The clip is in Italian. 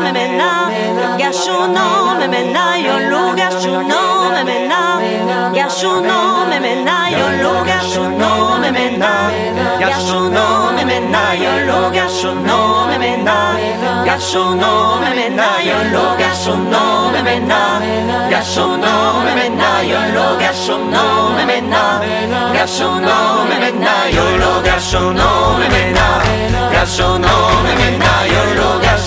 me mena, gashuno me mena, yo lu gashuno me mena, gashuno me mena, yo lu gashuno me mena, gashuno me mena, yo lu gashuno me mena, gashuno me mena, yo lu gashuno me mena, gashuno me mena, yo lu gashuno me mena, gashuno me mena, yo lu gashuno me mena, gashuno me mena, yo lu